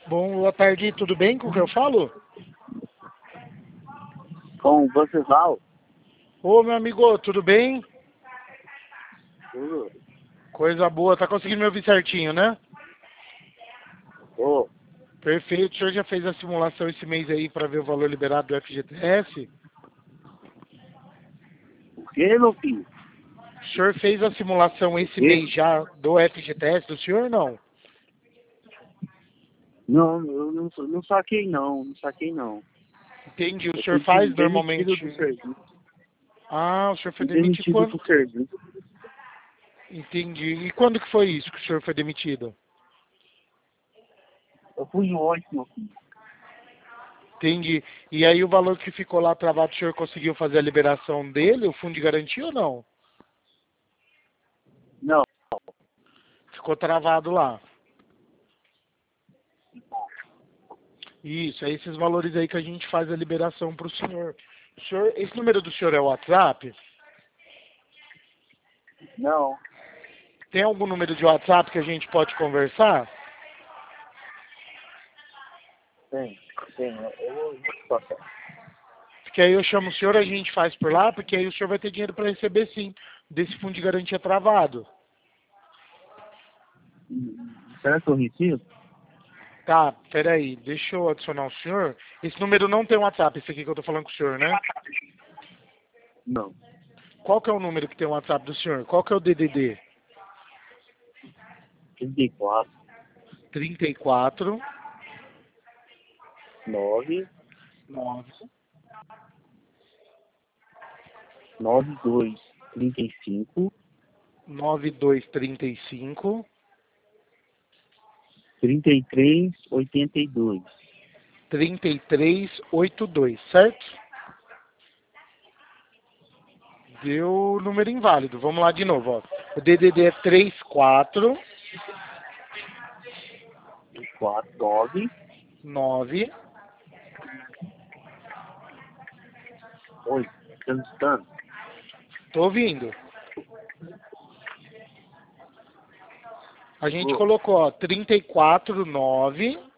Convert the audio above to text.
Boa tarde, tudo bem com o que eu falo? Com você, Val? Ô, meu amigo, tudo bem? Tudo. Coisa boa, tá conseguindo me ouvir certinho, né? Ô, Perfeito, o senhor já fez a simulação esse mês aí para ver o valor liberado do FGTS? o que, meu filho? O senhor fez a simulação O esse quê? mês já do FGTS do senhor, não? Não, eu não saquei não saquei não. Entendi, o Eu senhor fui faz demitido normalmente... do serviço. Ah, o senhor foi Fui demitido demitido quando? do serviço. Entendi. E quando que foi isso que o senhor foi demitido? Eu fui ontem, meu filho. Entendi. E aí o valor que ficou lá travado, o senhor conseguiu fazer a liberação dele, o fundo de garantia ou não? Não, Ficou travado lá. Isso, é esses valores aí que a gente faz a liberação para o senhor. Esse número do senhor é o WhatsApp? não. Tem algum número de WhatsApp que a gente pode conversar? Tem. Eu vou te passar. Porque aí eu chamo o senhor, a gente faz por lá, porque aí o senhor vai ter dinheiro para receber sim, desse fundo de garantia travado. Será que eu recebi? Tá, peraí, deixa eu adicionar o senhor. Esse número não tem WhatsApp, esse aqui que eu tô falando com o senhor, né? Não. Qual que é o número que tem o WhatsApp do senhor? Qual que é o DDD? 34, 34 9, 9 92, 35, 9235 33, 82. 3382, certo? Deu número inválido. Vamos lá de novo, ó. O DDD é 34 4, 9, 9. 8. Tá me escutando? Tô ouvindo. A gente Ô, colocou, ó, 34 9